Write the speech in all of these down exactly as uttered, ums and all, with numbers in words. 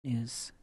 News.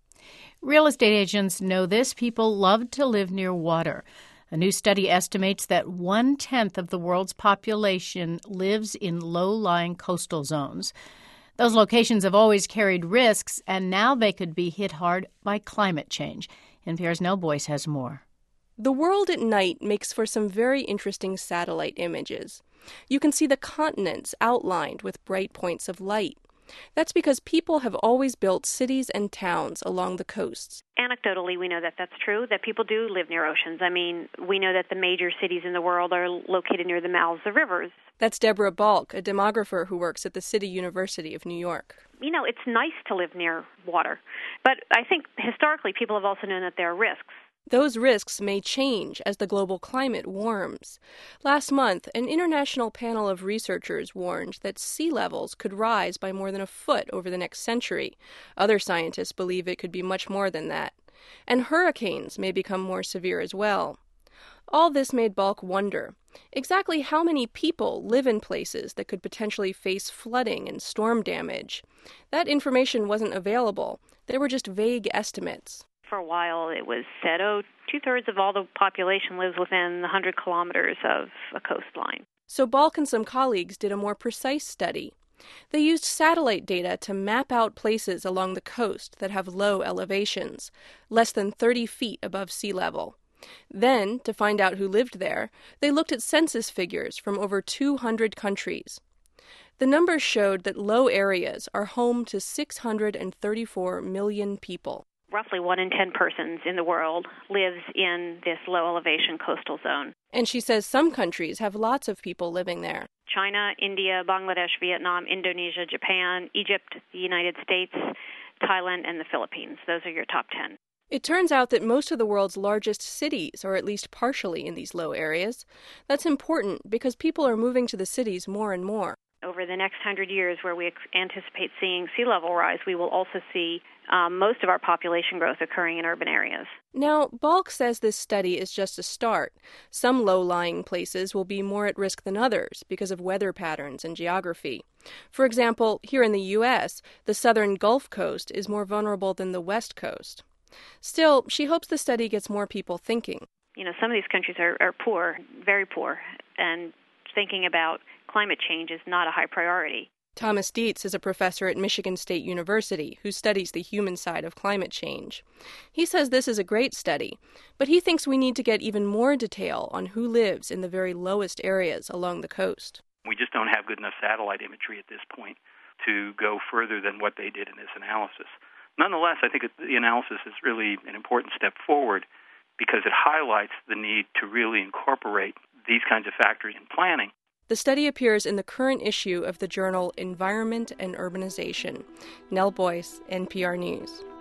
Real estate agents know this. People love to live near water. A new study estimates that one-tenth of the world's population lives in low-lying coastal zones. Those locations have always carried risks, and now they could be hit hard by climate change. N P R's Nell Boyce has more. The world at night makes for some very interesting satellite images. You can see the continents outlined with bright points of light. That's because people have always built cities and towns along the coasts. Anecdotally, we know that that's true, that people do live near oceans. I mean, we know that the major cities in the world are located near the mouths of rivers. That's Deborah Balk, a demographer who works at the City University of New York. You know, it's nice to live near water, but I think historically people have also known that there are risks. Those risks may change as the global climate warms. Last month, an international panel of researchers warned that sea levels could rise by more than a foot over the next century. Other scientists believe it could be much more than that. And hurricanes may become more severe as well. All this made Balk wonder exactly how many people live in places that could potentially face flooding and storm damage. That information wasn't available. There were just vague estimates. For a while, it was said, oh, two-thirds of all the population lives within one hundred kilometers of a coastline. So Balk and some colleagues did a more precise study. They used satellite data to map out places along the coast that have low elevations, less than thirty feet above sea level. Then, to find out who lived there, they looked at census figures from over two hundred countries. The numbers showed that low areas are home to six hundred thirty-four million people. Roughly one in ten persons in the world lives in this low-elevation coastal zone. And she says some countries have lots of people living there. China, India, Bangladesh, Vietnam, Indonesia, Japan, Egypt, the United States, Thailand, and the Philippines. Those are your top ten. It turns out that most of the world's largest cities are at least partially in these low areas. That's important because people are moving to the cities more and more. Over the next hundred years, where we anticipate seeing sea level rise, we will also see um, most of our population growth occurring in urban areas. Now, Balk says this study is just a start. Some low-lying places will be more at risk than others because of weather patterns and geography. For example, here in the U S, the southern Gulf Coast is more vulnerable than the West Coast. Still, she hopes the study gets more people thinking. You know, some of these countries are, are poor, very poor, and thinking about climate change is not a high priority. Thomas Dietz is a professor at Michigan State University who studies the human side of climate change. He says this is a great study, but he thinks we need to get even more detail on who lives in the very lowest areas along the coast. We just don't have good enough satellite imagery at this point to go further than what they did in this analysis. Nonetheless, I think the analysis is really an important step forward because it highlights the need to really incorporate these kinds of factors in planning. The study appears in the current issue of the journal Environment and Urbanization. Nell Boyce, N P R News.